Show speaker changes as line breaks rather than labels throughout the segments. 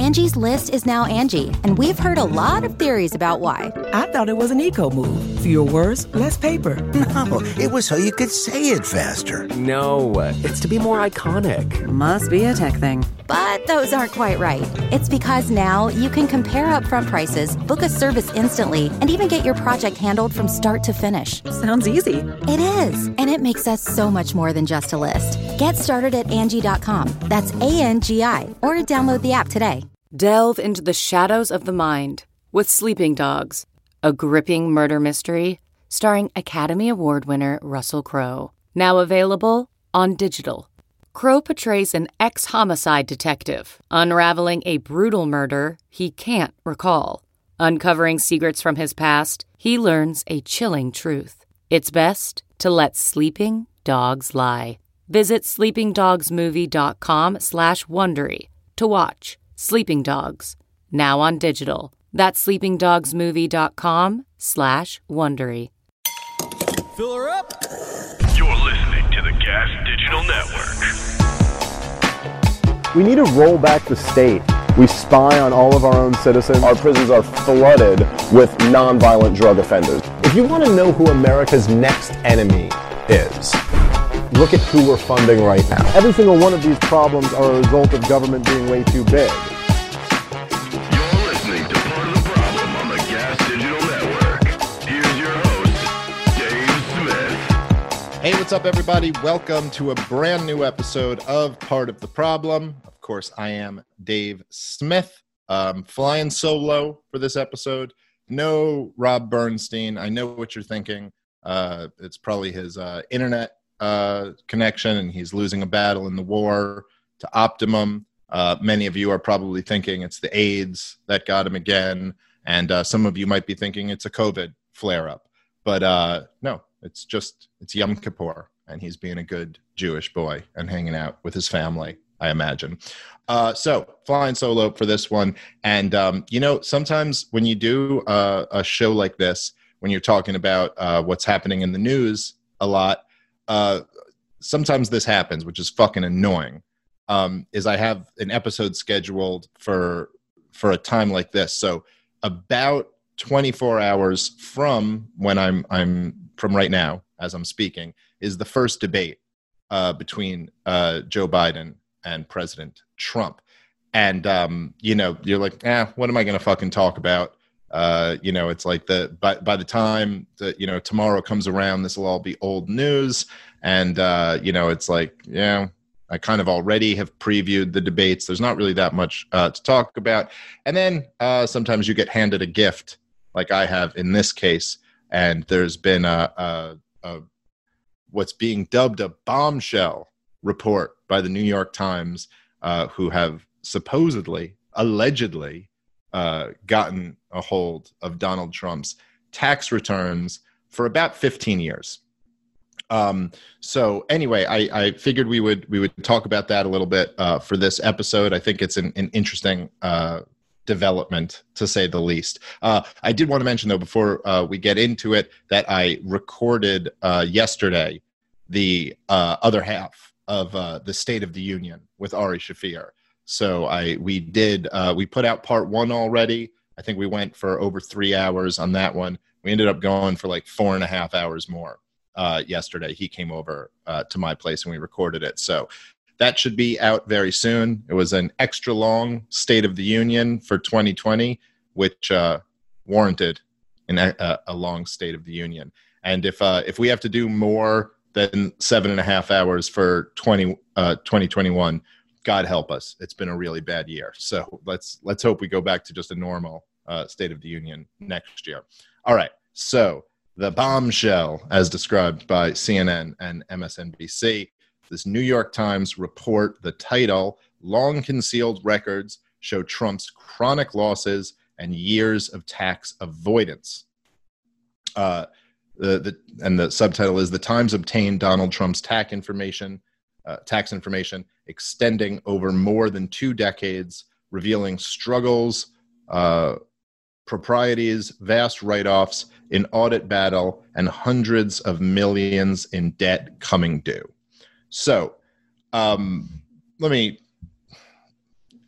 Angie's List is now Angie, and we've heard a lot of theories about why.
I thought it was an eco move. Fewer words, less paper.
No, it was so you could say it faster.
No, it's to be more iconic.
Must be a tech thing.
But those aren't quite right. It's because now you can compare upfront prices, book a service instantly, and even get your project handled from start to finish.
Sounds easy.
It is, and it makes us so much more than just a list. Get started at Angie.com. That's ANGI, or download the app today.
Delve into the shadows of the mind with Sleeping Dogs, a gripping murder mystery starring Academy Award winner Russell Crowe. Now available on digital. Crowe portrays an ex-homicide detective unraveling a brutal murder he can't recall. Uncovering secrets from his past, he learns a chilling truth. It's best to let sleeping dogs lie. Visit sleepingdogsmovie.com/Wondery to watch Sleeping Dogs, now on digital. That's sleepingdogsmovie.com/Wondery.
Fill her up.
You're listening to the Gas Digital Network.
We need to roll back the state. We spy on all of our own citizens. Our prisons are flooded with nonviolent drug offenders. If you want to know who America's next enemy is, look at who we're funding right now. Every single one of these problems are a result of government being way too big.
You're listening to Part of the Problem on the Gas Digital Network. Here's your host, Dave Smith.
Hey, what's up, everybody? Welcome to a brand new episode of Part of the Problem. Of course, I am Dave Smith, flying solo for this episode. No Rob Bernstein. I know what you're thinking. It's probably his internet connection, and he's losing a battle in the war to Optimum. Many of you are probably thinking it's the AIDS that got him again, and some of you might be thinking it's a COVID flare-up. But no, it's Yom Kippur, and he's being a good Jewish boy and hanging out with his family, I imagine. So flying solo for this one. And, sometimes when you do a show like this, when you're talking about what's happening in the news a lot, sometimes this happens, which is fucking annoying, is I have an episode scheduled for a time like this. So about 24 hours from when I'm from right now, as I'm speaking, is the first debate between Joe Biden and President Trump. And, you're like, what am I going to fucking talk about? It's like by the time that, tomorrow comes around, this will all be old news. And, it's like, I kind of already have previewed the debates. There's not really that much to talk about. And then sometimes you get handed a gift like I have in this case. And there's been what's being dubbed a bombshell report by the New York Times, who have supposedly, allegedly, gotten a hold of Donald Trump's tax returns for about 15 years. So anyway, I figured we would talk about that a little bit for this episode. I think it's an interesting development, to say the least. I did want to mention, though, before we get into it, that I recorded yesterday the other half of the State of the Union with Ari Shaffir. So we put out part one already. I think we went for over 3 hours on that one. We ended up going for like 4.5 hours more yesterday. He came over to my place and we recorded it. So that should be out very soon. It was an extra long State of the Union for 2020, which warranted a long State of the Union. And if we have to do more than 7.5 hours for 2021, God help us. It's been a really bad year. So let's hope we go back to just a normal State of the Union next year. All right. So the bombshell, as described by CNN and MSNBC, this New York Times report, the title, Long Concealed Records Show Trump's Chronic Losses and Years of Tax Avoidance. The subtitle is The Times Obtained Donald Trump's tax information extending over more than 2 decades, revealing struggles, proprieties, vast write-offs, an audit battle, and hundreds of millions in debt coming due. So let me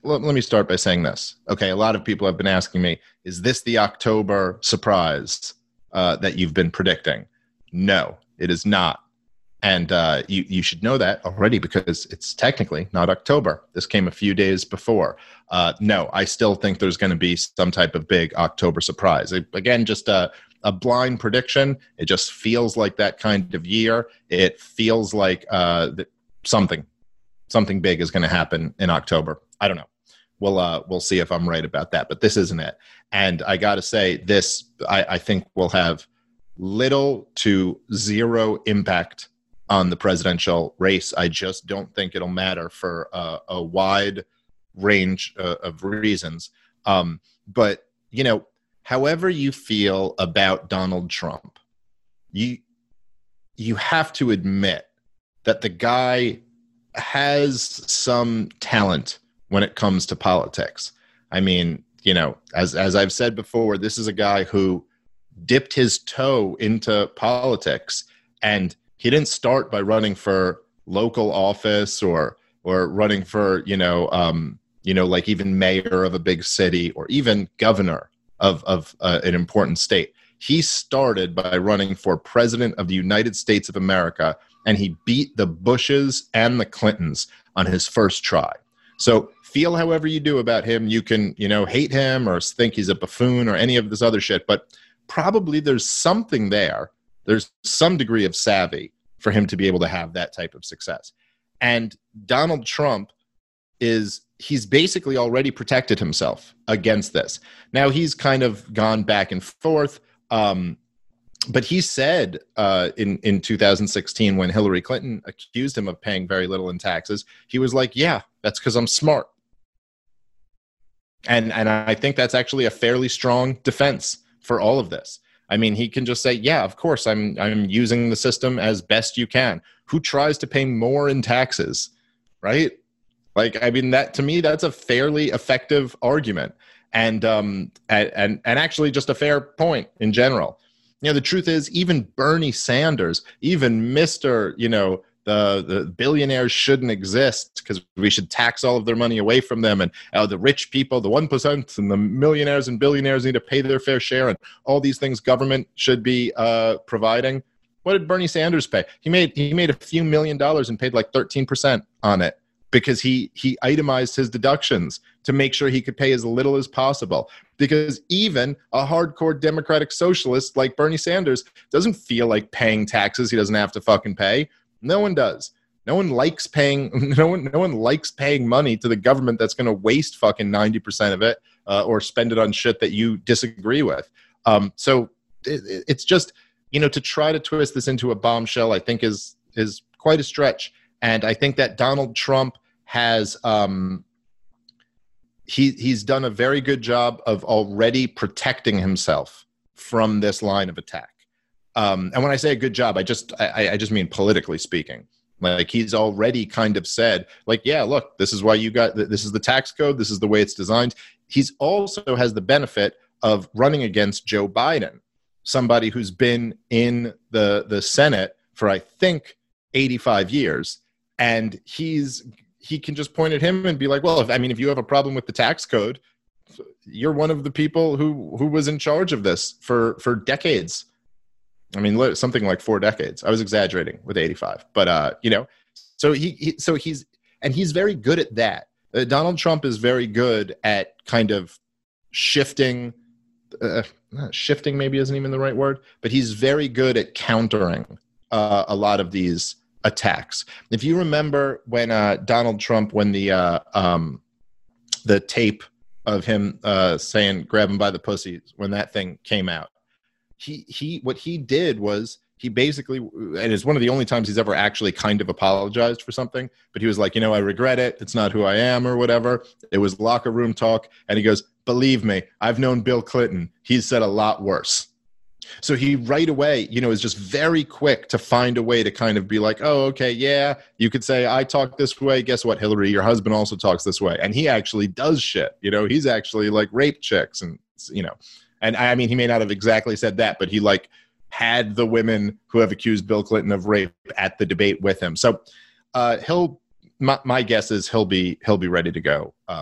let me start by saying this. Okay, a lot of people have been asking me, is this the October surprise that you've been predicting? No, it is not. And you should know that already because it's technically not October. This came a few days before. No, I still think there's going to be some type of big October surprise. Again, just a blind prediction. It just feels like that kind of year. It feels like something big is going to happen in October. I don't know. We'll see if I'm right about that, but this isn't it. And I got to say, this I think will have little to zero impact on the presidential race. I just don't think it'll matter for a wide range of reasons. But, you know, however you feel about Donald Trump, you have to admit that the guy has some talent when it comes to politics. I mean, you know, as I've said before, this is a guy who dipped his toe into politics, and he didn't start by running for local office or running for, like even mayor of a big city or even governor of an important state. He started by running for president of the United States of America, and he beat the Bushes and the Clintons on his first try. So feel however you do about him. You can, hate him or think he's a buffoon or any of this other shit, but probably there's something there. There's some degree of savvy for him to be able to have that type of success. And Donald Trump he's basically already protected himself against this. Now he's kind of gone back and forth. But he said in 2016, when Hillary Clinton accused him of paying very little in taxes, he was like, yeah, that's because I'm smart. And I think that's actually a fairly strong defense for all of this. I mean, he can just say, yeah, of course, I'm using the system as best you can. Who tries to pay more in taxes, right? Like, I mean, that to me, that's a fairly effective argument, and actually just a fair point in general. The truth is, even Bernie Sanders, even Mr., the billionaires shouldn't exist because we should tax all of their money away from them. And the rich people, the 1% and the millionaires and billionaires need to pay their fair share. And all these things government should be providing. What did Bernie Sanders pay? He made a few $1 million and paid like 13% on it because he itemized his deductions to make sure he could pay as little as possible. Because even a hardcore Democratic socialist like Bernie Sanders doesn't feel like paying taxes he doesn't have to fucking pay. No one does. No one likes paying. No one likes paying money to the government that's going to waste fucking 90% of it or spend it on shit that you disagree with. So it's just, to try to twist this into a bombshell, I think is quite a stretch. And I think that Donald Trump has he's done a very good job of already protecting himself from this line of attack. And when I say a good job, I just mean politically speaking. Like, he's already kind of said, like, yeah, look, this is why this is the tax code. This is the way it's designed. He's also has the benefit of running against Joe Biden, somebody who's been in the Senate for, I think, 85 years. And he can just point at him and be like, well, if you have a problem with the tax code, you're one of the people who was in charge of this for decades. I mean, something like 4 decades. I was exaggerating with 85, but so he's very good at that. Donald Trump is very good at kind of shifting. Shifting maybe isn't even the right word, but he's very good at countering a lot of these attacks. If you remember when Donald Trump, when the tape of him saying "grab him by the pussy" when that thing came out, what he did was he basically, and it's one of the only times he's ever actually kind of apologized for something, but he was like, I regret it. It's not who I am or whatever. It was locker room talk. And he goes, believe me, I've known Bill Clinton. He's said a lot worse. So he right away, is just very quick to find a way to kind of be like, oh, okay, yeah, you could say I talk this way. Guess what, Hillary, your husband also talks this way. And he actually does shit. He's actually like raped chicks and, and I mean, he may not have exactly said that, but he like had the women who have accused Bill Clinton of rape at the debate with him. So my guess is he'll be ready to go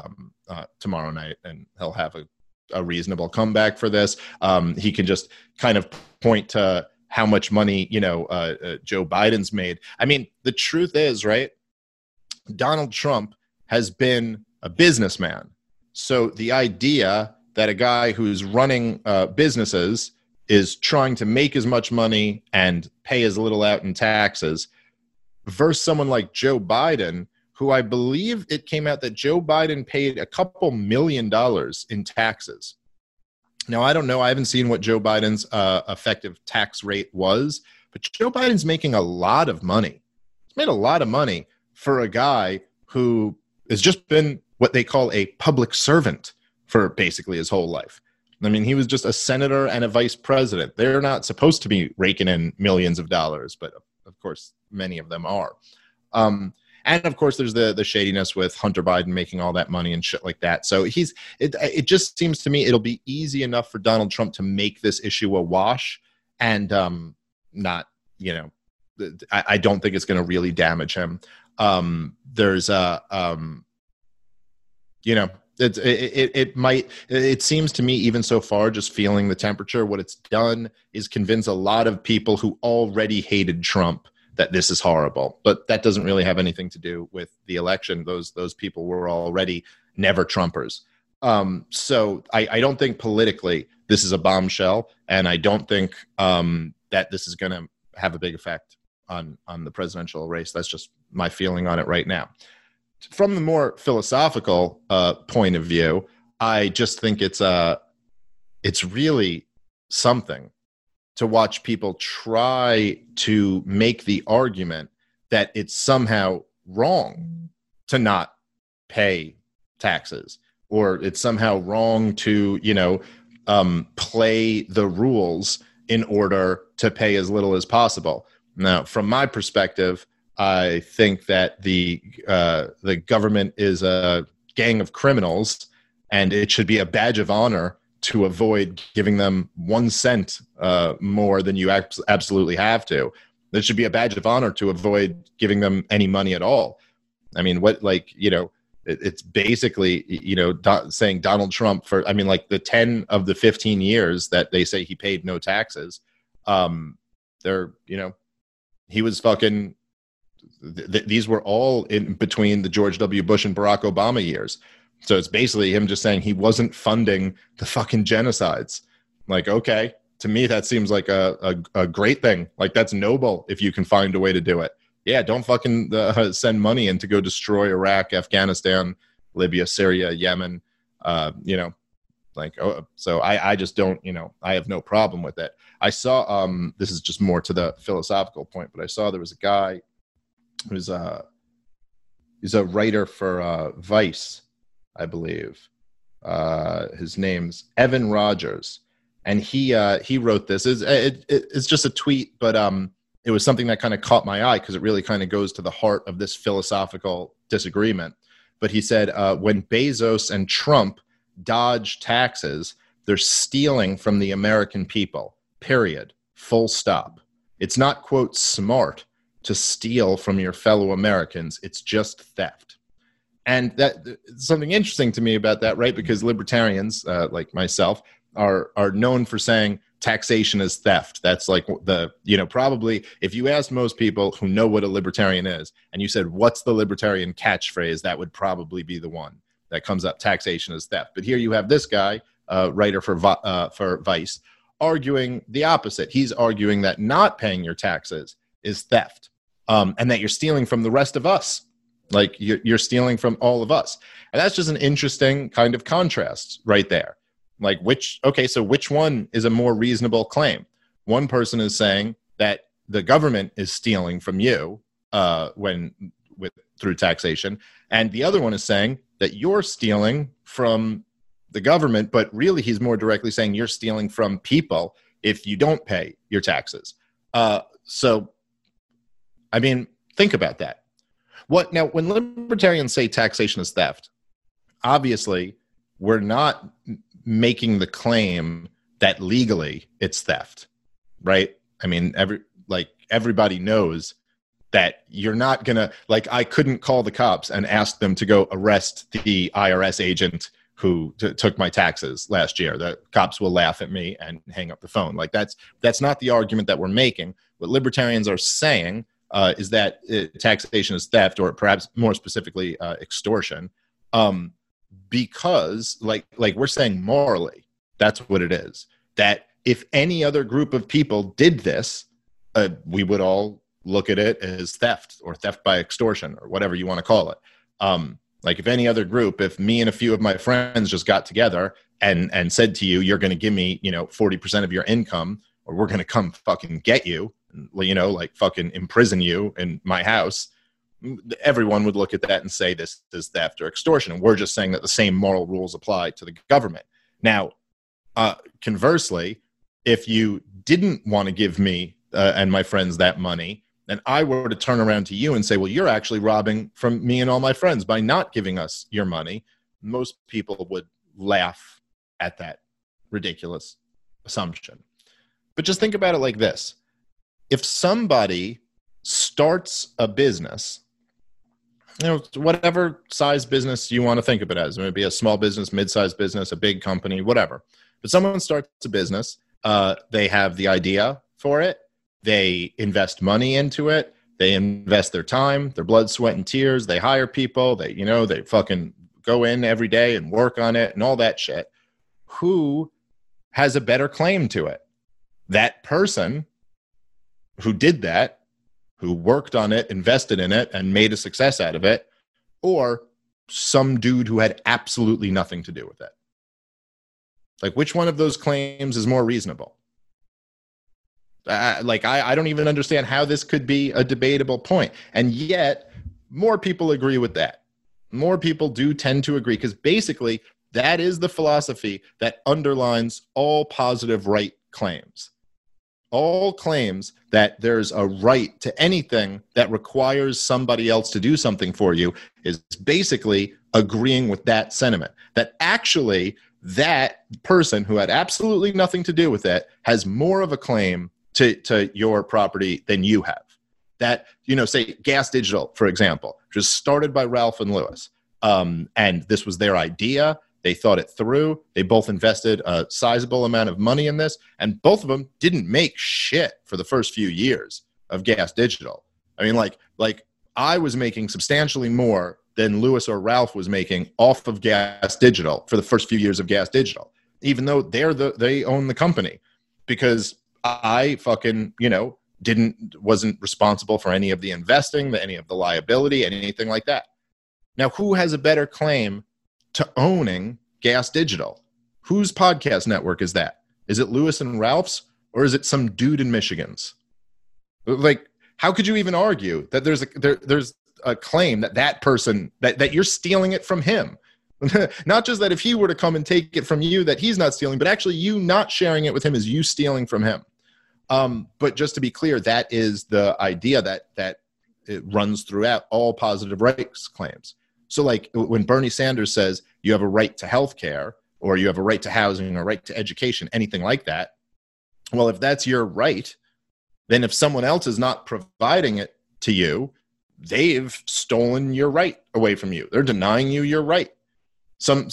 tomorrow night, and he'll have a reasonable comeback for this. He can just kind of point to how much money, Joe Biden's made. I mean, the truth is, right, Donald Trump has been a businessman. So the idea that a guy who's running businesses is trying to make as much money and pay as little out in taxes versus someone like Joe Biden, who I believe it came out that Joe Biden paid a couple $1 million in taxes. Now, I don't know. I haven't seen what Joe Biden's effective tax rate was, but Joe Biden's making a lot of money. He's made a lot of money for a guy who has just been what they call a public servant for basically his whole life. I mean, he was just a senator and a vice president. They're not supposed to be raking in millions of dollars, but of course, many of them are. And of course, there's the shadiness with Hunter Biden making all that money and shit like that. So it just seems to me it'll be easy enough for Donald Trump to make this issue a wash, and not, I don't think it's going to really damage him. It seems to me, even so far, just feeling the temperature, what it's done is convince a lot of people who already hated Trump that this is horrible. But that doesn't really have anything to do with the election. Those people were already never Trumpers. So I don't think politically this is a bombshell, and I don't think that this is going to have a big effect on the presidential race. That's just my feeling on it right now. From the more philosophical point of view, I just think it's really something to watch people try to make the argument that it's somehow wrong to not pay taxes, or it's somehow wrong to, play the rules in order to pay as little as possible. Now, from my perspective, I think that the government is a gang of criminals, and it should be a badge of honor to avoid giving them 1 cent more than you absolutely have to. There should be a badge of honor to avoid giving them any money at all. I mean, it's basically, saying Donald Trump the 10 of the 15 years that they say he paid no taxes, he was fucking, these were all in between the George W. Bush and Barack Obama years. So it's basically him just saying he wasn't funding the fucking genocides. Like, okay, to me, that seems like a great thing. Like, that's noble if you can find a way to do it. Yeah, don't fucking send money in to go destroy Iraq, Afghanistan, Libya, Syria, Yemen. So I just don't, I have no problem with it. I saw, this is just more to the philosophical point, but I saw there was a guy who's he's a writer for Vice, I believe. His name's Evan Rogers, and he wrote this. It's just a tweet, but it was something that kind of caught my eye because it really kind of goes to the heart of this philosophical disagreement. But he said, when Bezos and Trump dodge taxes, they're stealing from the American people, period, full stop. It's not, quote, smart to steal from your fellow Americans. It's just theft. And that something interesting to me about that, right? Because libertarians, like myself, are known for saying taxation is theft. That's like probably if you asked most people who know what a libertarian is and you said, what's the libertarian catchphrase, that would probably be the one that comes up, taxation is theft. But here you have this guy, writer for Vice, arguing the opposite. He's arguing that not paying your taxes is theft, and that you're stealing from the rest of us. Like you're stealing from all of us. And that's just an interesting kind of contrast right there. Like which one is a more reasonable claim? One person is saying that the government is stealing from you through taxation, and the other one is saying that you're stealing from the government, but really he's more directly saying you're stealing from people if you don't pay your taxes. So, I mean, think about that. Now, when libertarians say taxation is theft, obviously we're not making the claim that legally it's theft, right? I mean, everybody knows that you're not gonna, like, I couldn't call the cops and ask them to go arrest the IRS agent who took my taxes last year. The cops will laugh at me and hang up the phone. Like, that's not the argument that we're making. What libertarians are saying is that taxation is theft, or perhaps more specifically extortion, because like we're saying morally, that's what it is. That if any other group of people did this, we would all look at it as theft or theft by extortion or whatever you want to call it. Like if any other group, if me and a few of my friends just got together and said to you, you're going to give me, 40% of your income, or we're going to come fucking get you, like fucking imprison you in my house, everyone would look at that and say this is theft or extortion. And we're just saying that the same moral rules apply to the government. Now, conversely, if you didn't want to give me and my friends that money, and I were to turn around to you and say, well, you're actually robbing from me and all my friends by not giving us your money, most people would laugh at that ridiculous assumption. But just think about it like this. If somebody starts a business, whatever size business you want to think of it as, maybe a small business, mid-sized business, a big company, whatever. But someone starts a business, they have the idea for it, they invest money into it, they invest their time, their blood, sweat, and tears, they hire people, they fucking go in every day and work on it and all that shit. Who has a better claim to it? That person who did that, who worked on it, invested in it, and made a success out of it, or some dude who had absolutely nothing to do with it? Like, which one of those claims is more reasonable? I don't even understand how this could be a debatable point. And yet, more people agree with that. More people do tend to agree, because basically, that is the philosophy that underlines all positive right claims. All claims that there's a right to anything that requires somebody else to do something for you is basically agreeing with that sentiment. That actually, that person who had absolutely nothing to do with it has more of a claim to your property than you have. That, say Gas Digital, for example, which was started by Ralph and Lewis. And this was their idea. They thought it through. They both invested a sizable amount of money in this, and both of them didn't make shit for the first few years of Gas Digital. I mean, like I was making substantially more than Lewis or Ralph was making off of Gas Digital for the first few years of Gas Digital, even though they own the company, because I fucking, wasn't responsible for any of the investing, any of the liability, anything like that. Now, who has a better claim to owning Gas Digital? Whose podcast network is that? Is it Lewis and Ralph's, or is it some dude in Michigan's? Like, how could you even argue that there's a claim that person, that you're stealing it from him? Not just that if he were to come and take it from you, that he's not stealing, but actually you not sharing it with him is you stealing from him. But just to be clear, that is the idea that it runs throughout all positive rights claims. So like when Bernie Sanders says you have a right to health care, or you have a right to housing, or right to education, anything like that, well, if that's your right, then if someone else is not providing it to you, they've stolen your right away from you. They're denying you your right. Some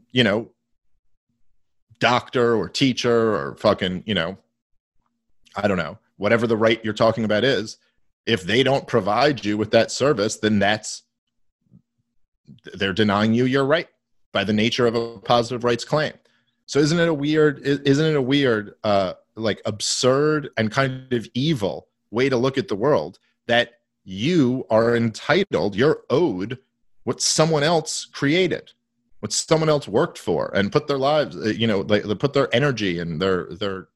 doctor or teacher or fucking, I don't know, whatever the right you're talking about is, if they don't provide you with that service, then they're denying you your right by the nature of a positive rights claim. So isn't it a weird, like absurd and kind of evil way to look at the world, that you are entitled, you're owed what someone else created, what someone else worked for and put their lives, they put their energy and their,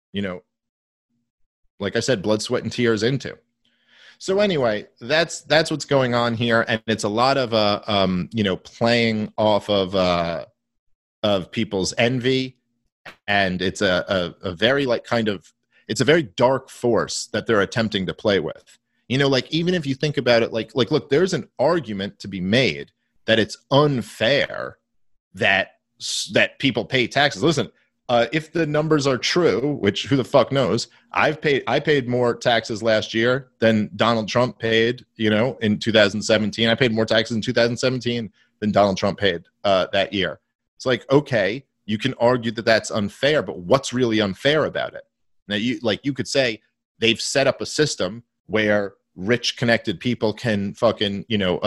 like I said, blood, sweat, and tears into. So anyway, that's what's going on here, and it's a lot of playing off of people's envy, and it's a very it's a very dark force that they're attempting to play with. Like even if you think about it, like look, there's an argument to be made that it's unfair that people pay taxes. Listen, if the numbers are true, which who the fuck knows, I paid more taxes last year than Donald Trump paid, in 2017. I paid more taxes in 2017 than Donald Trump paid that year. It's like, okay, you can argue that that's unfair, but what's really unfair about it? Now, you could say they've set up a system where rich, connected people can fucking,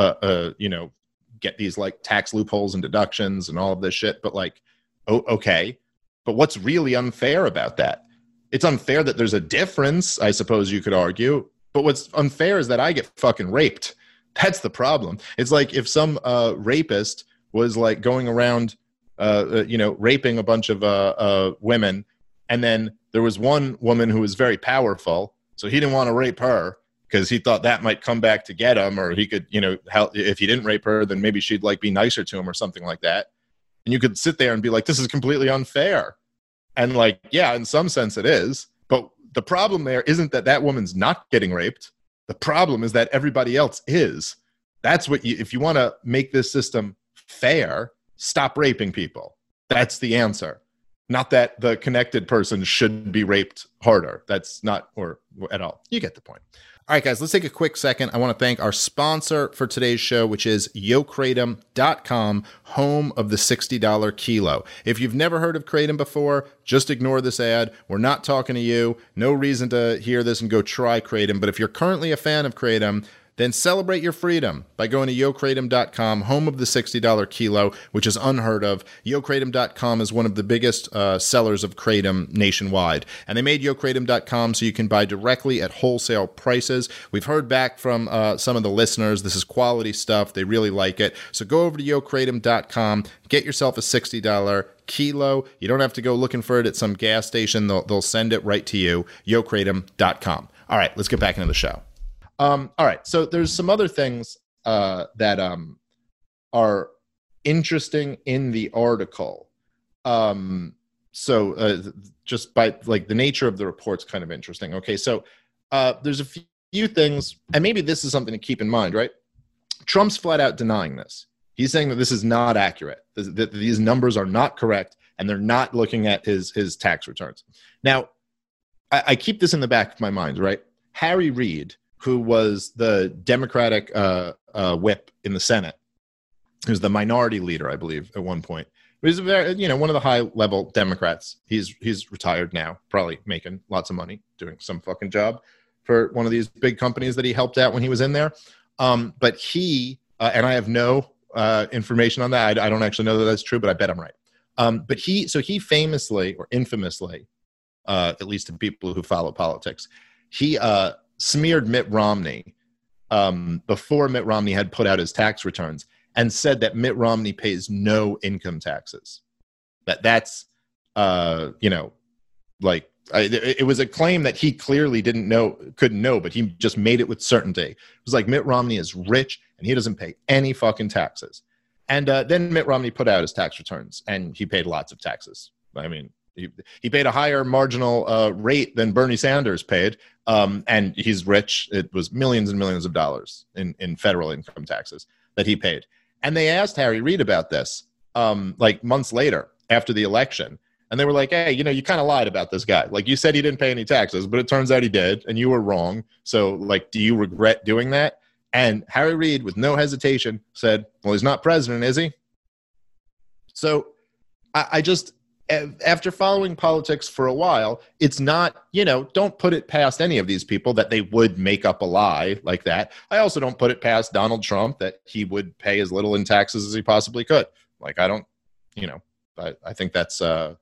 get these like tax loopholes and deductions and all of this shit. But like, okay. But what's really unfair about that? It's unfair that there's a difference, I suppose you could argue. But what's unfair is that I get fucking raped. That's the problem. It's like if some rapist was like going around, raping a bunch of women, and then there was one woman who was very powerful, so he didn't want to rape her because he thought that might come back to get him, or he could, if he didn't rape her, then maybe she'd like be nicer to him or something like that. And you could sit there and be like, this is completely unfair. And like, yeah, in some sense it is. But the problem there isn't that woman's not getting raped. The problem is that everybody else is. That's what if you want to make this system fair, stop raping people. That's the answer. Not that the connected person should be raped harder. That's not, or at all. You get the point. All right, guys, let's take a quick second. I want to thank our sponsor for today's show, which is YoKratom.com, home of the $60 kilo. If you've never heard of Kratom before, just ignore this ad. We're not talking to you. No reason to hear this and go try Kratom. But if you're currently a fan of Kratom, then celebrate your freedom by going to YoKratom.com, home of the $60 kilo, which is unheard of. YoKratom.com is one of the biggest sellers of Kratom nationwide. And they made YoKratom.com so you can buy directly at wholesale prices. We've heard back from some of the listeners. This is quality stuff. They really like it. So go over to YoKratom.com, get yourself a $60 kilo. You don't have to go looking for it at some gas station. They'll send it right to you. YoKratom.com. All right, let's get back into the show. All right, so there's some other things that are interesting in the article. Just by like the nature of the report's kind of interesting. Okay, so there's a few things, and maybe this is something to keep in mind, right? Trump's flat out denying this. He's saying that this is not accurate, that these numbers are not correct, and they're not looking at his tax returns. Now, I keep this in the back of my mind, right? Harry Reid, who was the Democratic whip in the Senate, who's the minority leader, I believe, at one point. He's a very, one of the high-level Democrats. He's retired now, probably making lots of money, doing some fucking job for one of these big companies that he helped out when he was in there. But he, and I have no information on that. I don't actually know that that's true, but I bet I'm right. But he famously, or infamously, at least to people who follow politics, he smeared Mitt Romney before Mitt Romney had put out his tax returns and said that Mitt Romney pays no income taxes. That's it was a claim that he clearly couldn't know, but he just made it with certainty. It was like Mitt Romney is rich and he doesn't pay any fucking taxes. And then Mitt Romney put out his tax returns and he paid lots of taxes. I mean, he paid a higher marginal rate than Bernie Sanders paid, and he's rich. It was millions and millions of dollars in federal income taxes that he paid. And they asked Harry Reid about this like months later after the election. And they were like, hey, you kind of lied about this guy. Like, you said he didn't pay any taxes, but it turns out he did, and you were wrong. So, like, do you regret doing that? And Harry Reid, with no hesitation, said, well, he's not president, is he? So I just... after following politics for a while, it's not, don't put it past any of these people that they would make up a lie like that. I also don't put it past Donald Trump that he would pay as little in taxes as he possibly could. Like, I don't, I think that's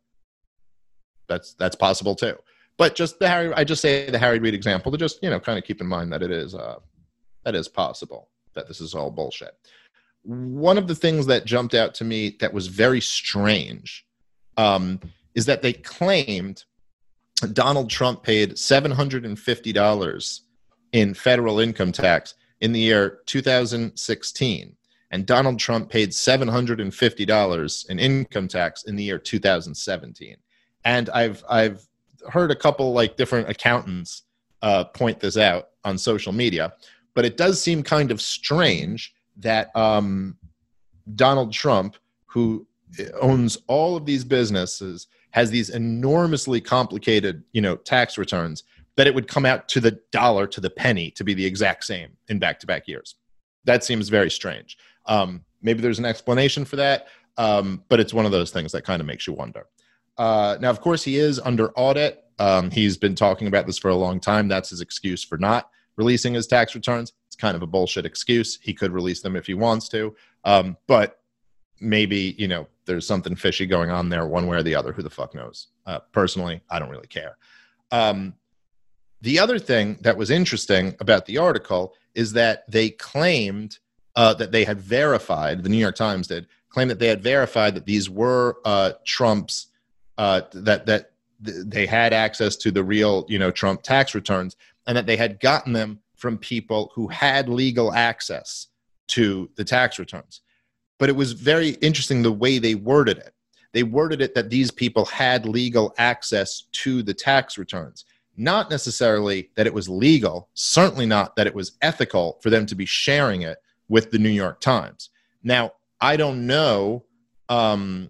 possible too. But just I just say the Harry Reid example to just, kind of keep in mind that that is possible, that this is all bullshit. One of the things that jumped out to me that was very strange is that they claimed Donald Trump paid $750 in federal income tax in the year 2016, and Donald Trump paid $750 in income tax in the year 2017. And I've heard a couple like different accountants point this out on social media, but it does seem kind of strange that Donald Trump, who owns all of these businesses, has these enormously complicated, tax returns, that it would come out to the dollar, to the penny, to be the exact same in back-to-back years. That seems very strange. Maybe there's an explanation for that, but it's one of those things that kind of makes you wonder. Now, of course, he is under audit. He's been talking about this for a long time. That's his excuse for not releasing his tax returns. It's kind of a bullshit excuse. He could release them if he wants to, but maybe, there's something fishy going on there one way or the other. Who the fuck knows? Personally, I don't really care. The other thing that was interesting about the article is that they claimed that they had verified, the New York Times did, claim that they had verified that these were Trump's, that they had access to the real, Trump tax returns, and that they had gotten them from people who had legal access to the tax returns. But it was very interesting the way they worded it. They worded it that these people had legal access to the tax returns. Not necessarily that it was legal, certainly not that it was ethical for them to be sharing it with the New York Times. Now, I don't know I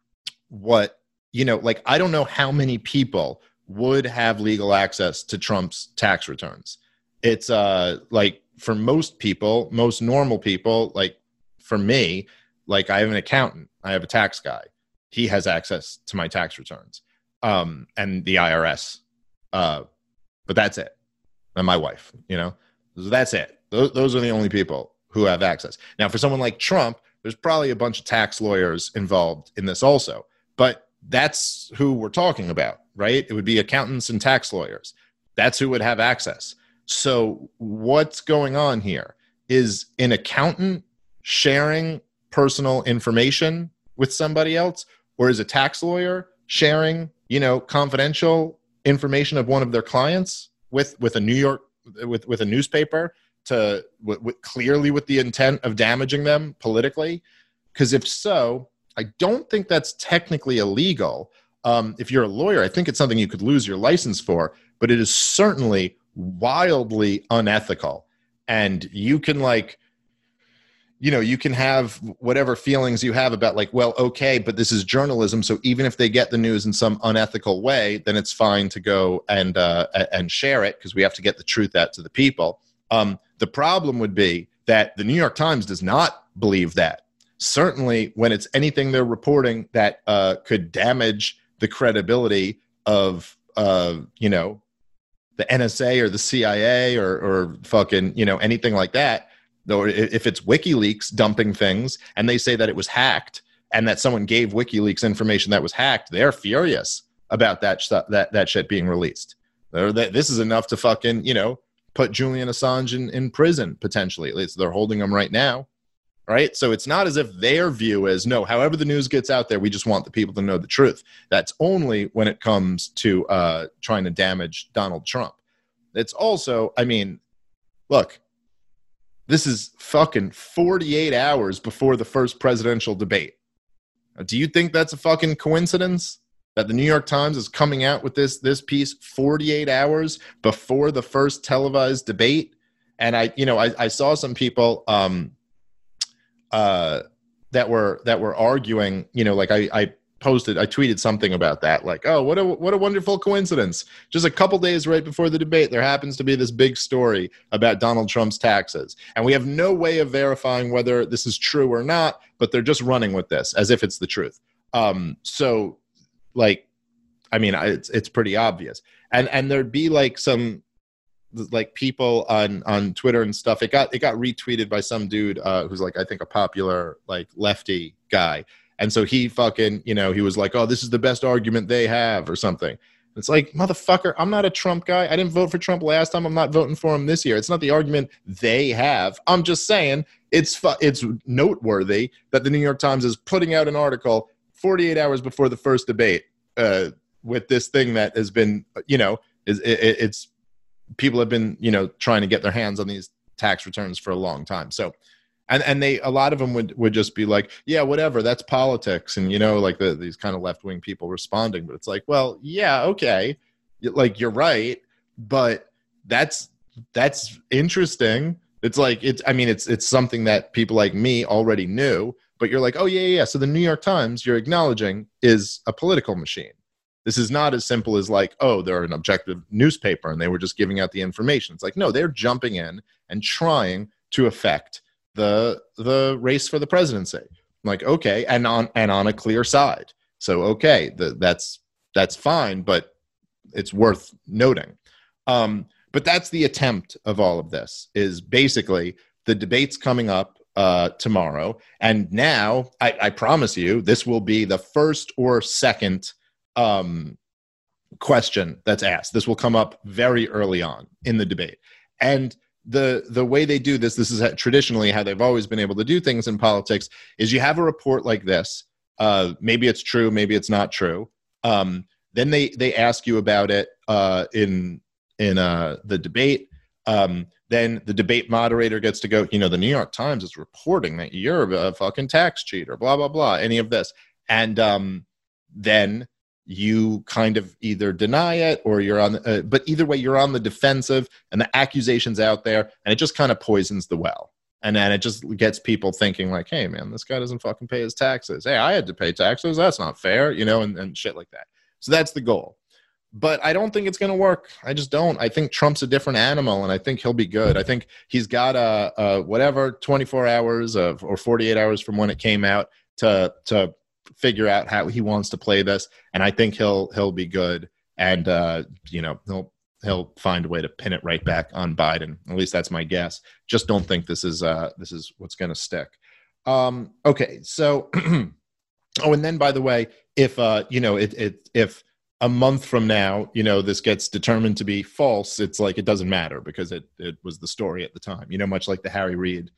don't know how many people would have legal access to Trump's tax returns. It's for most people, most normal people, like for me, like I have an accountant, I have a tax guy. He has access to my tax returns, and the IRS. But that's it. And my wife, that's it. Those are the only people who have access. Now, for someone like Trump, there's probably a bunch of tax lawyers involved in this also, but that's who we're talking about, right? It would be accountants and tax lawyers. That's who would have access. So what's going on here? Is an accountant sharing personal information with somebody else, or is a tax lawyer sharing, confidential information of one of their clients with a newspaper clearly with the intent of damaging them politically? Because if so, I don't think that's technically illegal. If you're a lawyer, I think it's something you could lose your license for, but it is certainly wildly unethical. And you can you can have whatever feelings you have about okay, but this is journalism. So even if they get the news in some unethical way, then it's fine to go and share it because we have to get the truth out to the people. The problem would be that the New York Times does not believe that. Certainly when it's anything they're reporting that could damage the credibility of, the NSA or the CIA or fucking, anything like that. Or if it's WikiLeaks dumping things and they say that it was hacked and that someone gave WikiLeaks information that was hacked, they're furious about that stuff, that shit being released. This is enough to fucking, put Julian Assange in prison potentially. At least they're holding him right now. Right? So it's not as if their view is, no, however the news gets out there, we just want the people to know the truth. That's only when it comes to trying to damage Donald Trump. It's also, look, this is fucking 48 hours before the first presidential debate. Do you think that's a fucking coincidence that the New York Times is coming out with this piece 48 hours before the first televised debate? And I saw some people that were arguing, I tweeted something about that, oh, what a wonderful coincidence. Just a couple days right before the debate, there happens to be this big story about Donald Trump's taxes. And we have no way of verifying whether this is true or not, but they're just running with this as if it's the truth. It's pretty obvious. And there'd be some people on Twitter and stuff. It got retweeted by some dude who's I think a popular lefty guy. And so he fucking, he was oh, this is the best argument they have or something. It's motherfucker, I'm not a Trump guy. I didn't vote for Trump last time. I'm not voting for him this year. It's not the argument they have. I'm just saying it's noteworthy that the New York Times is putting out an article 48 hours before the first debate with this thing that has been, it's people have been, trying to get their hands on these tax returns for a long time. So, and a lot of them would just be yeah, whatever, that's politics. And, these kind of left-wing people responding, but it's well, yeah, okay. You're right. But that's interesting. It's it's something that people like me already knew, but you're like, oh yeah. So the New York Times, you're acknowledging, is a political machine. This is not as simple as like, oh, they're an objective newspaper and they were just giving out the information. It's like, no, they're jumping in and trying to affect the race for the presidency. I'm like, okay, and on a clear side. So okay, that's fine, but it's worth noting. But that's the attempt of all of this, is basically the debate's coming up tomorrow. And now I promise you, this will be the first or second question that's asked. This will come up very early on in the debate. And the way they do this is traditionally how they've always been able to do things in politics, is you have a report like this. Maybe it's true, maybe it's not true. Then they ask you about it in the debate. Then the debate moderator gets to go, the New York Times is reporting that you're a fucking tax cheater, blah, blah, blah, any of this. And then you kind of either deny it or you're on, but either way, you're on the defensive and the accusation's out there, and it just kind of poisons the well. And then it just gets people thinking like, hey man, this guy doesn't fucking pay his taxes. Hey, I had to pay taxes. That's not fair, and shit like that. So that's the goal. But I don't think it's going to work. I just don't. I think Trump's a different animal, and I think he'll be good. I think he's got a 24 hours or 48 hours from when it came out to figure out how he wants to play this, and I think he'll be good. And he'll find a way to pin it right back on Biden. At least that's my guess. Just don't think this is what's going to stick. Okay, so oh, and then by the way, if if a month from now, this gets determined to be false, it's like it doesn't matter because it was the story at the time. Much like the Harry Reid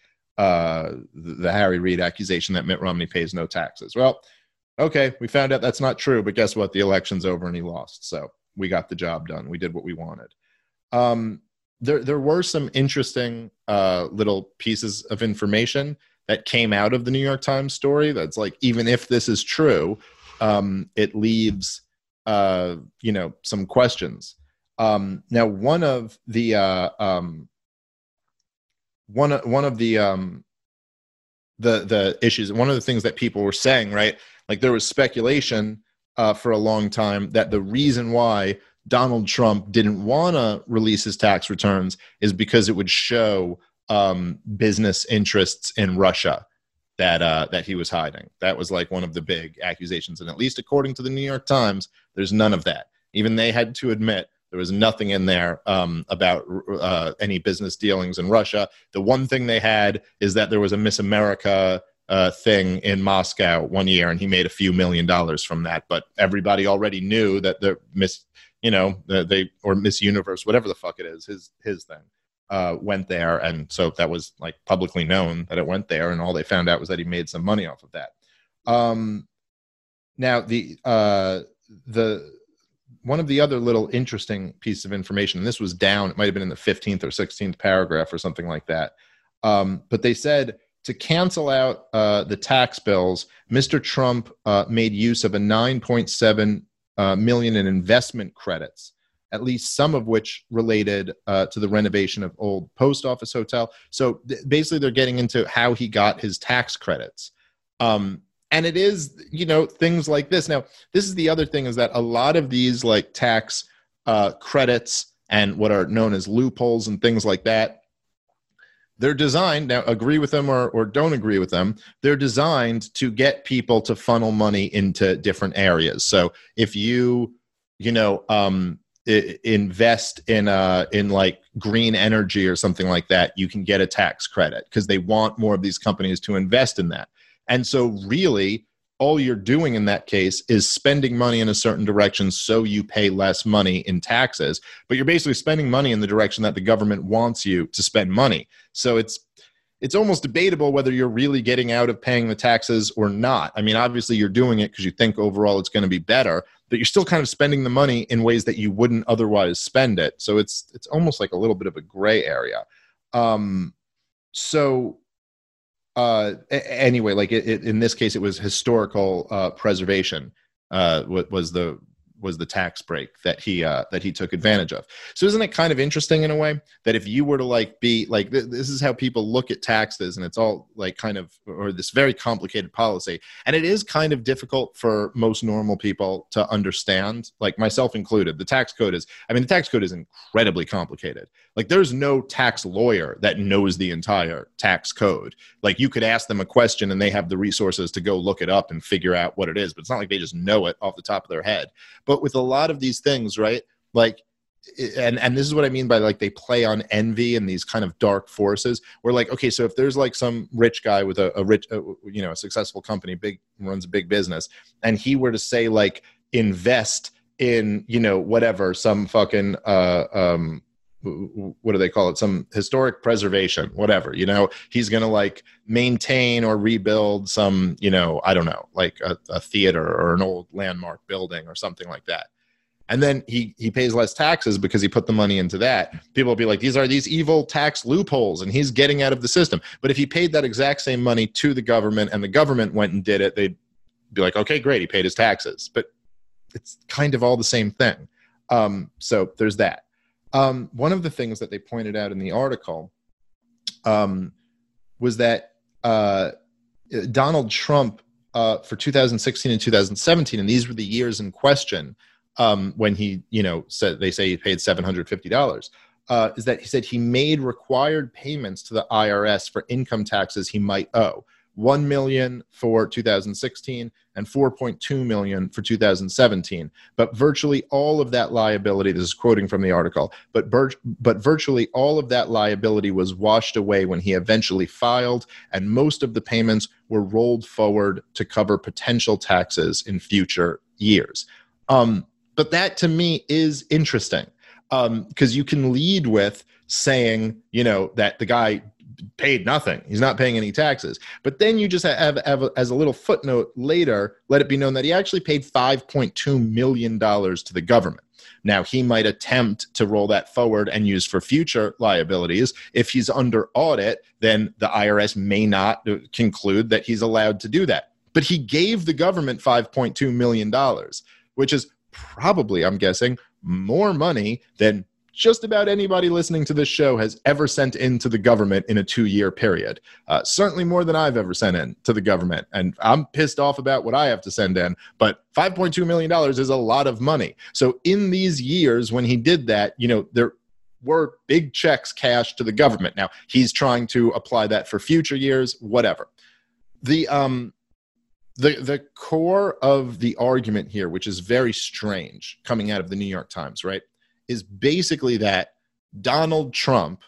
accusation that Mitt Romney pays no taxes. Well, okay, we found out that's not true, but guess what? The election's over and he lost. So we got the job done. We did what we wanted. There were some interesting little pieces of information that came out of the New York Times story. That's like, even if this is true, it leaves some questions. Now, one of the issues, one of the things that people were saying, right? Like there was speculation for a long time that the reason why Donald Trump didn't want to release his tax returns is because it would show business interests in Russia that he was hiding. That was like one of the big accusations. And at least according to the New York Times, there's none of that. Even they had to admit there was nothing in there about any business dealings in Russia. The one thing they had is that there was a Miss America thing in Moscow one year, and he made a few $1 million from that. But everybody already knew that the Miss Universe, whatever the fuck it is, his thing, went there, and so that was like publicly known that it went there, and all they found out was that he made some money off of that. Now the one of the other little interesting pieces of information, and this was down, it might have been in the 15th or 16th paragraph or something like that, but they said to cancel out the tax bills, Mr. Trump made use of a $9.7 million in investment credits, at least some of which related to the renovation of old post office hotel. So basically they're getting into how he got his tax credits. And it is, things like this. Now, this is the other thing, is that a lot of these like tax credits and what are known as loopholes and things like that, they're designed, now agree with them or don't agree with them, they're designed to get people to funnel money into different areas. So if you, invest in like green energy or something like that, you can get a tax credit because they want more of these companies to invest in that. And so really all you're doing in that case is spending money in a certain direction so you pay less money in taxes, but you're basically spending money in the direction that the government wants you to spend money. So it's almost debatable whether you're really getting out of paying the taxes or not. I mean, obviously you're doing it because you think overall it's going to be better, but you're still kind of spending the money in ways that you wouldn't otherwise spend it. So it's almost like a little bit of a gray area. Anyway, like in this case, it was historical preservation was the was the tax break that he took advantage of. So isn't it kind of interesting in a way that if you were to like be like, this is how people look at taxes, and it's all like kind of, or this very complicated policy, and it is kind of difficult for most normal people to understand, like myself included. The tax code is incredibly complicated. Like there's no tax lawyer that knows the entire tax code. Like you could ask them a question and they have the resources to go look it up and figure out what it is, but it's not like they just know it off the top of their head. But with a lot of these things, right? Like, and this is what I mean by like they play on envy and these kind of dark forces. Where like, okay, so if there's like some rich guy with a successful company, runs a big business, and he were to say like invest in whatever, some fucking what do they call it? Some historic preservation, whatever, he's going to like maintain or rebuild some, I don't know, like a theater or an old landmark building or something like that. And then he pays less taxes because he put the money into that. People will be like, these are these evil tax loopholes and he's getting out of the system. But if he paid that exact same money to the government and the government went and did it, they'd be like, okay, great, he paid his taxes. But it's kind of all the same thing. So there's that. One of the things that they pointed out in the article was that Donald Trump for 2016 and 2017, and these were the years in question when he, said they say he paid $750, is that he said he made required payments to the IRS for income taxes he might owe. $1 million for 2016 and $4.2 million for 2017. But virtually all of that liability, this is quoting from the article, but virtually all of that liability was washed away when he eventually filed, and most of the payments were rolled forward to cover potential taxes in future years. But that to me is interesting because you can lead with saying, that the guy paid nothing. He's not paying any taxes. But then you just have as a little footnote later, let it be known that he actually paid $5.2 million to the government. Now, he might attempt to roll that forward and use for future liabilities. If he's under audit, then the IRS may not conclude that he's allowed to do that. But he gave the government $5.2 million, which is probably, I'm guessing, more money than just about anybody listening to this show has ever sent into the government in a 2-year period. Certainly more than I've ever sent in to the government. And I'm pissed off about what I have to send in, but $5.2 million is a lot of money. So in these years when he did that, there were big checks cashed to the government. Now he's trying to apply that for future years, whatever. The core of the argument here, which is very strange coming out of the New York Times, right, is basically that Donald Trump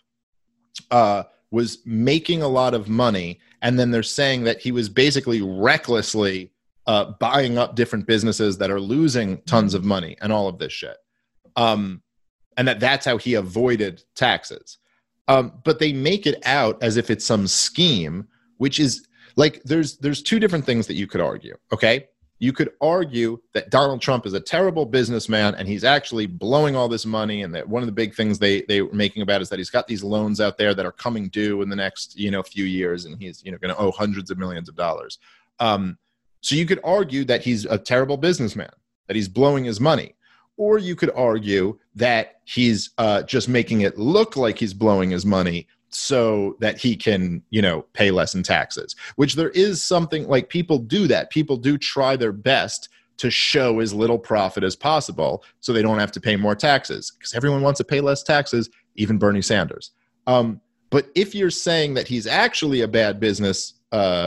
was making a lot of money, and then they're saying that he was basically recklessly buying up different businesses that are losing tons of money and all of this shit. And that's how he avoided taxes. But they make it out as if it's some scheme, which is like there's two different things that you could argue, okay? You could argue that Donald Trump is a terrible businessman and he's actually blowing all this money, and that one of the big things they were making about is that he's got these loans out there that are coming due in the next few years, and he's going to owe hundreds of millions of dollars. So you could argue that he's a terrible businessman, that he's blowing his money. Or you could argue that he's just making it look like he's blowing his money so that he can, pay less in taxes, which there is something like people do that. People do try their best to show as little profit as possible so they don't have to pay more taxes, because everyone wants to pay less taxes, even Bernie Sanders. But if you're saying that he's actually a bad businessman,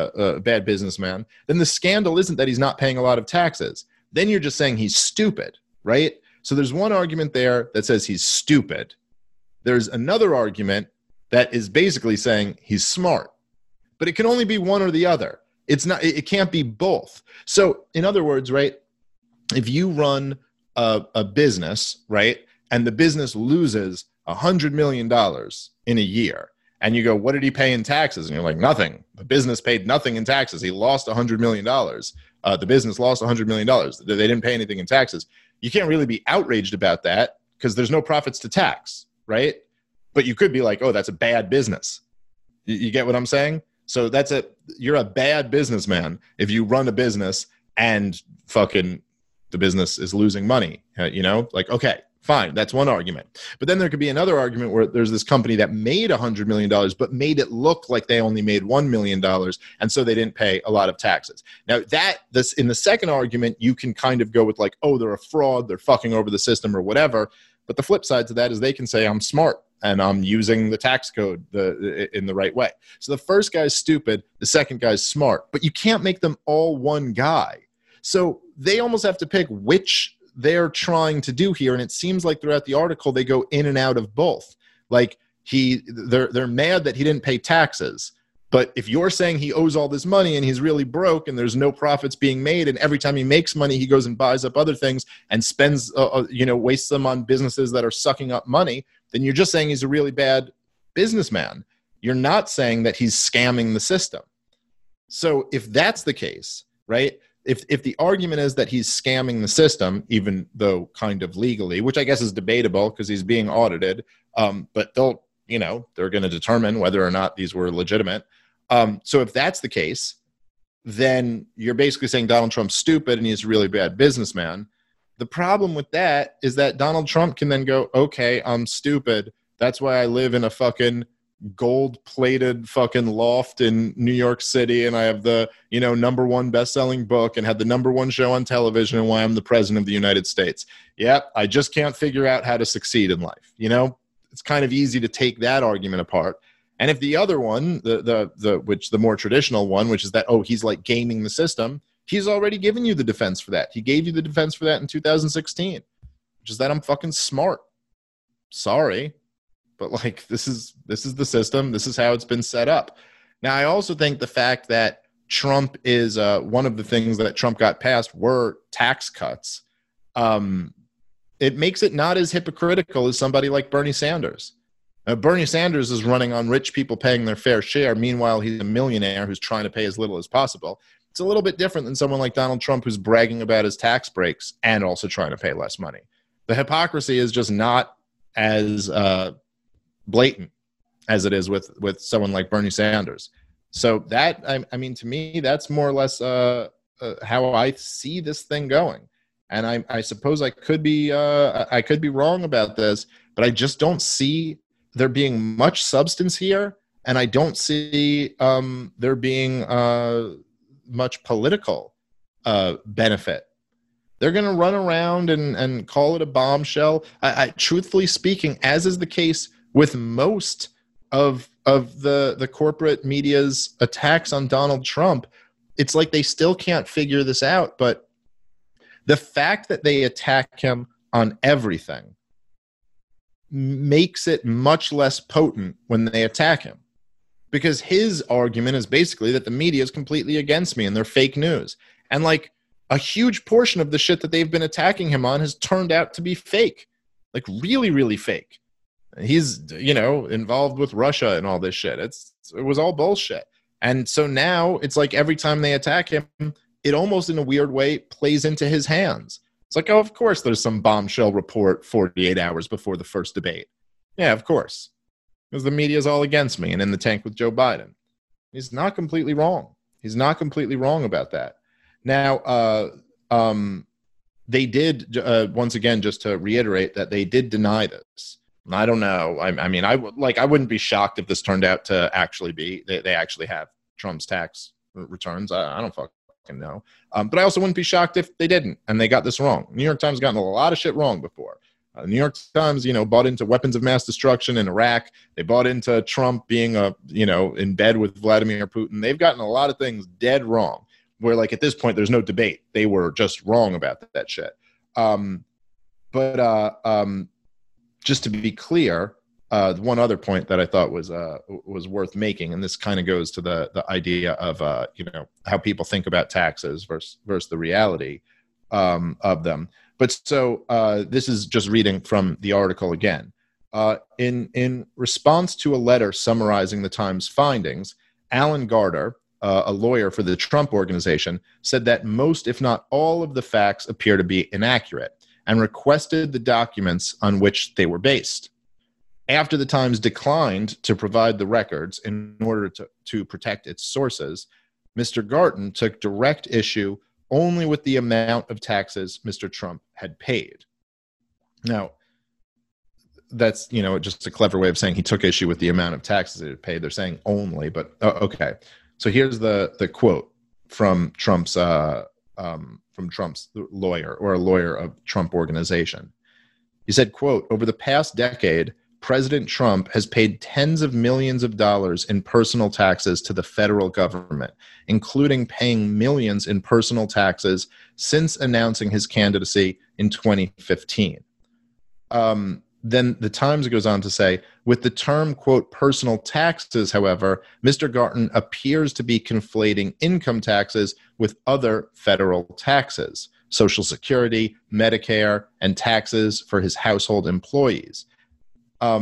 then the scandal isn't that he's not paying a lot of taxes. Then you're just saying he's stupid, right? So there's one argument there that says he's stupid. There's another argument that is basically saying he's smart, but it can only be one or the other. It can't be both. So in other words, right, if you run a business, right, and the business loses $100 million in a year, and you go, what did he pay in taxes? And you're like, nothing. The business paid nothing in taxes. He lost $100 million. The business lost $100 million. They didn't pay anything in taxes. You can't really be outraged about that because there's no profits to tax, right? But you could be like, oh, that's a bad business. You get what I'm saying? So you're a bad businessman if you run a business and fucking the business is losing money. Like, okay, fine, that's one argument. But then there could be another argument where there's this company that made $100 million, but made it look like they only made $1 million, and so they didn't pay a lot of taxes. Now, in the second argument, you can kind of go with like, oh, they're a fraud, they're fucking over the system or whatever. But the flip side to that is they can say, I'm smart and I'm using the tax code in the right way. So the first guy's stupid, the second guy's smart, but you can't make them all one guy. So they almost have to pick which they're trying to do here, and it seems like throughout the article they go in and out of both. Like they're mad that he didn't pay taxes, but if you're saying he owes all this money and he's really broke and there's no profits being made, and every time he makes money he goes and buys up other things and spends wastes them on businesses that are sucking up money, then you're just saying he's a really bad businessman. You're not saying that he's scamming the system. So if that's the case, right? If the argument is that he's scamming the system, even though kind of legally, which I guess is debatable because he's being audited, but they're going to determine whether or not these were legitimate. So if that's the case, then you're basically saying Donald Trump's stupid and he's a really bad businessman. The problem with that is that Donald Trump can then go, okay, I'm stupid. That's why I live in a fucking gold-plated fucking loft in New York City, and I have the #1 best-selling book and had the #1 show on television, and why I'm the president of the United States. Yep, I just can't figure out how to succeed in life. It's kind of easy to take that argument apart. And if the other one, the more traditional one, which is that, oh, he's like gaming the system, he's already given you the defense for that. He gave you the defense for that in 2016, which is that I'm fucking smart. Sorry. But like, this is the system. This is how it's been set up. Now, I also think the fact that Trump is one of the things that Trump got passed were tax cuts. It makes it not as hypocritical as somebody like Bernie Sanders. Bernie Sanders is running on rich people paying their fair share. Meanwhile, he's a millionaire who's trying to pay as little as possible. It's a little bit different than someone like Donald Trump, who's bragging about his tax breaks and also trying to pay less money. The hypocrisy is just not as blatant as it is with someone like Bernie Sanders. So that, I mean, to me, that's more or less how I see this thing going. And I suppose I could be wrong about this, but I just don't see there being much substance here, and I don't see there being much political benefit. They're going to run around and call it a bombshell. I truthfully speaking, as is the case with most of the corporate media's attacks on Donald Trump, it's like they still can't figure this out. But the fact that they attack him on everything makes it much less potent when they attack him, because his argument is basically that the media is completely against me and they're fake news. And like, a huge portion of the shit that they've been attacking him on has turned out to be fake, like really, really fake. He's, involved with Russia and all this shit. It was all bullshit. And so now it's like every time they attack him, it almost in a weird way plays into his hands. It's like, oh, of course there's some bombshell report 48 hours before the first debate. Yeah, of course. Because the media is all against me and in the tank with Joe Biden. He's not completely wrong. He's not completely wrong about that. Now, they did, once again, just to reiterate, that they did deny this. I don't know. I mean, I wouldn't be shocked if this turned out to actually be, they actually have Trump's tax returns. I don't fucking know. But I also wouldn't be shocked if they didn't and they got this wrong. New York Times has gotten a lot of shit wrong before. New York Times, bought into weapons of mass destruction in Iraq. They bought into Trump being in bed with Vladimir Putin. They've gotten a lot of things dead wrong, where like at this point, there's no debate. They were just wrong about that shit. Just to be clear, one other point that I thought was worth making, and this kind of goes to the idea of how people think about taxes versus the reality of them. But so this is just reading from the article again. In response to a letter summarizing the Times findings, Alan Garter, a lawyer for the Trump Organization, said that most, if not all, of the facts appear to be inaccurate and requested the documents on which they were based. After the Times declined to provide the records in order to protect its sources, Mr. Garten took direct issue only with the amount of taxes Mr. Trump had paid. Now, that's, just a clever way of saying he took issue with the amount of taxes he had paid. They're saying only, but okay. So here's the quote from Trump's lawyer, or a lawyer of Trump Organization. He said, quote, "Over the past decade, President Trump has paid tens of millions of dollars in personal taxes to the federal government, including paying millions in personal taxes since announcing his candidacy in 2015. Then the Times goes on to say, with the term, quote, personal taxes, however, Mr. Garton appears to be conflating income taxes with other federal taxes, Social Security, Medicare, and taxes for his household employees. All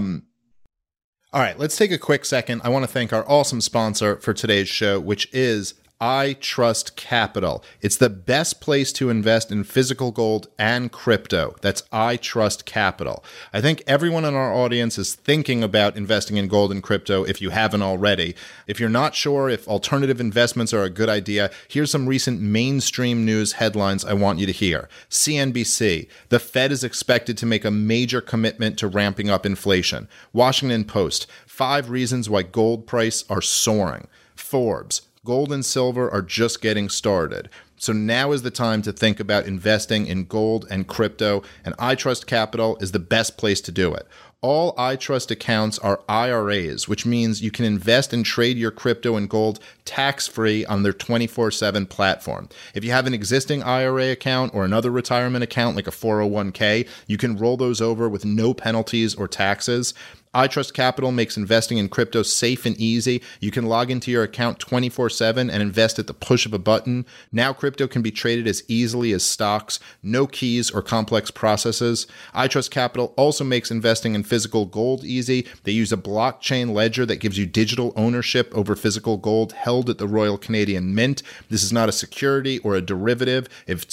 right, let's take a quick second. I want to thank our awesome sponsor for today's show, which is iTrust Capital. It's the best place to invest in physical gold and crypto. That's iTrust Capital. I think everyone in our audience is thinking about investing in gold and crypto if you haven't already. If you're not sure if alternative investments are a good idea, here's some recent mainstream news headlines I want you to hear. CNBC, the Fed is expected to make a major commitment to ramping up inflation. Washington Post, 5 reasons why gold prices are soaring. Forbes, gold and silver are just getting started. So now is the time to think about investing in gold and crypto, and iTrust Capital is the best place to do it. All iTrust accounts are IRAs, which means you can invest and trade your crypto and gold tax-free on their 24/7 platform. If you have an existing IRA account or another retirement account like a 401k, you can roll those over with no penalties or taxes. iTrust Capital makes investing in crypto safe and easy. You can log into your account 24/7 and invest at the push of a button. Now crypto can be traded as easily as stocks, no keys or complex processes. iTrust Capital also makes investing in physical gold easy. They use a blockchain ledger that gives you digital ownership over physical gold held at the Royal Canadian Mint. This is not a security or a derivative.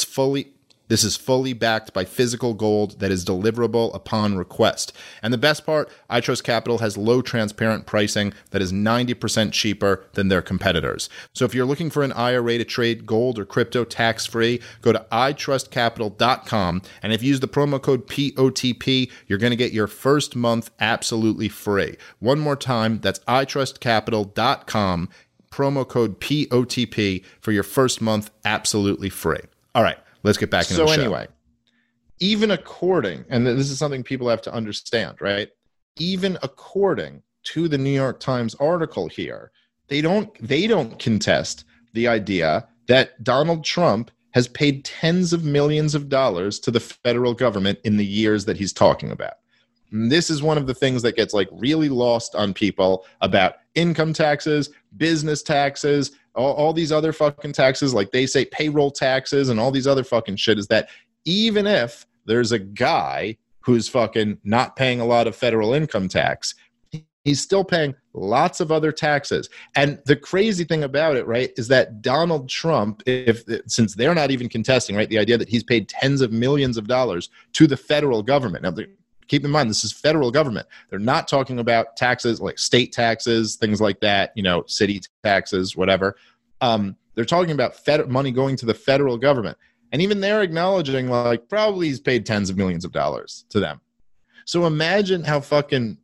This is fully backed by physical gold that is deliverable upon request. And the best part, iTrust Capital has low transparent pricing that is 90% cheaper than their competitors. So if you're looking for an IRA to trade gold or crypto tax-free, go to itrustcapital.com. And if you use the promo code POTP, you're going to get your first month absolutely free. One more time, that's itrustcapital.com, promo code POTP for your first month absolutely free. All right. Let's get back into the show. So anyway, even according, and this is something people have to understand, right? Even according to the New York Times article here, they don't contest the idea that Donald Trump has paid tens of millions of dollars to the federal government in the years that he's talking about. And this is one of the things that gets really lost on people about income taxes, business taxes, all these other fucking taxes, like they say payroll taxes and all these other fucking shit, is that even if there's a guy who's fucking not paying a lot of federal income tax, he's still paying lots of other taxes. And the crazy thing about it, right, is that Donald Trump, since they're not even contesting, right, the idea that he's paid tens of millions of dollars to the federal government. Now, keep in mind, this is federal government. They're not talking about taxes like state taxes, things like that, city taxes, whatever. They're talking about money going to the federal government. And even they're acknowledging, probably he's paid tens of millions of dollars to them. So imagine how fucking,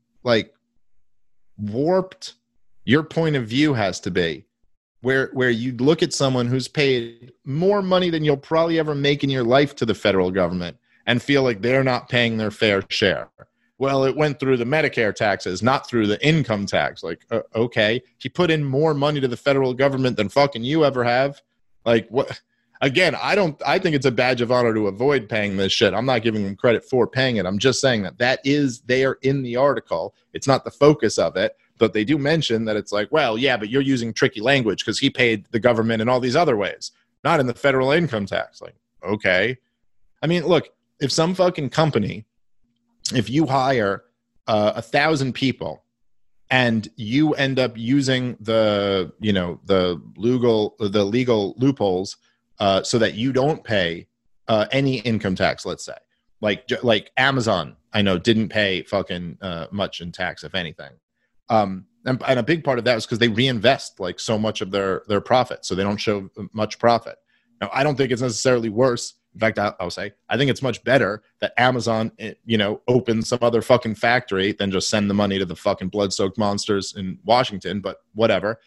warped your point of view has to be, where you look at someone who's paid more money than you'll probably ever make in your life to the federal government and feel like they're not paying their fair share. Well, it went through the Medicare taxes, not through the income tax. Okay, he put in more money to the federal government than fucking you ever have. What? Again, I think it's a badge of honor to avoid paying this shit. I'm not giving him credit for paying it. I'm just saying that is there in the article. It's not the focus of it, but they do mention that it's well, yeah, but you're using tricky language because he paid the government in all these other ways, not in the federal income tax. Okay. I mean, look, if some fucking company, if you hire 1,000 people and you end up using the legal loopholes so that you don't pay any income tax, let's say, like Amazon, I know didn't pay fucking much in tax, if anything. And a big part of that is because they reinvest so much of their profit, so they don't show much profit. Now, I don't think it's necessarily worse. In fact, I'll say I think it's much better that Amazon, opens some other fucking factory than just send the money to the fucking blood-soaked monsters in Washington. But whatever.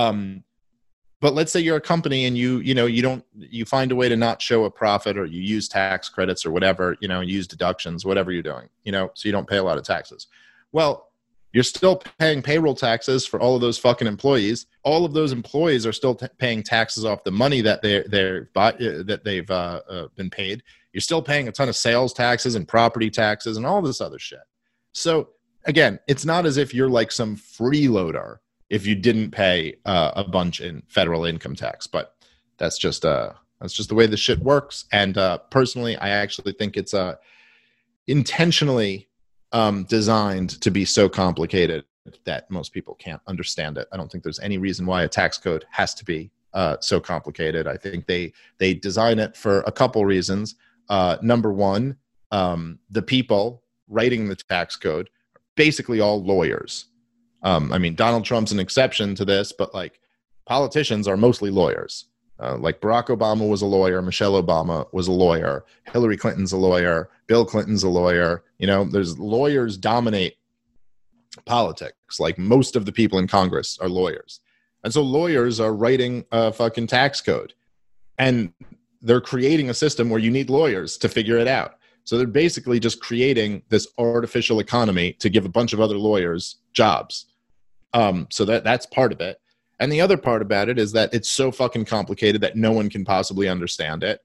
But let's say you're a company and you find a way to not show a profit, or you use tax credits or whatever, use deductions, whatever you're doing, so you don't pay a lot of taxes. Well, you're still paying payroll taxes for all of those fucking employees. All of those employees are still paying taxes off the money that they've been paid. You're still paying a ton of sales taxes and property taxes and all this other shit. So again, it's not as if you're like some freeloader if you didn't pay a bunch in federal income tax, but that's just the way the shit works. And personally, I actually think it's intentionally designed to be so complicated that most people can't understand it. I don't think there's any reason why a tax code has to be so complicated. I think they design it for a couple reasons. Number one, the people writing the tax code are basically all lawyers. Donald Trump's an exception to this, but like politicians are mostly lawyers. Like Barack Obama was a lawyer, Michelle Obama was a lawyer, Hillary Clinton's a lawyer, Bill Clinton's a lawyer. There's lawyers dominate politics. Like most of the people in Congress are lawyers. And so lawyers are writing a fucking tax code, and they're creating a system where you need lawyers to figure it out. So they're basically just creating this artificial economy to give a bunch of other lawyers jobs. So that's part of it. And the other part about it is that it's so fucking complicated that no one can possibly understand it.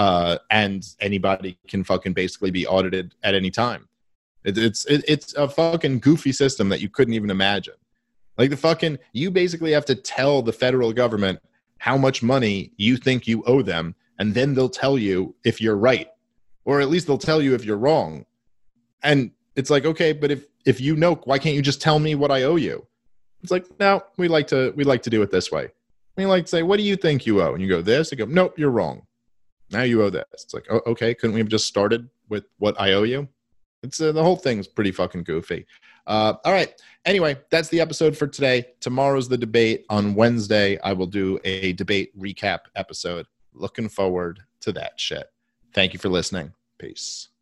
And anybody can fucking basically be audited at any time. It's a fucking goofy system that you couldn't even imagine. Like you basically have to tell the federal government how much money you think you owe them, and then they'll tell you if you're right, or at least they'll tell you if you're wrong. And it's like, okay, but if you know, why can't you just tell me what I owe you? It's like, no, we like to do it this way. We like to say, what do you think you owe? And you go this, I go, nope, you're wrong. Now you owe this. It's like, oh, okay, couldn't we have just started with what I owe you? It's the whole thing's pretty fucking goofy. All right. Anyway, that's the episode for today. Tomorrow's the debate. On Wednesday, I will do a debate recap episode. Looking forward to that shit. Thank you for listening. Peace.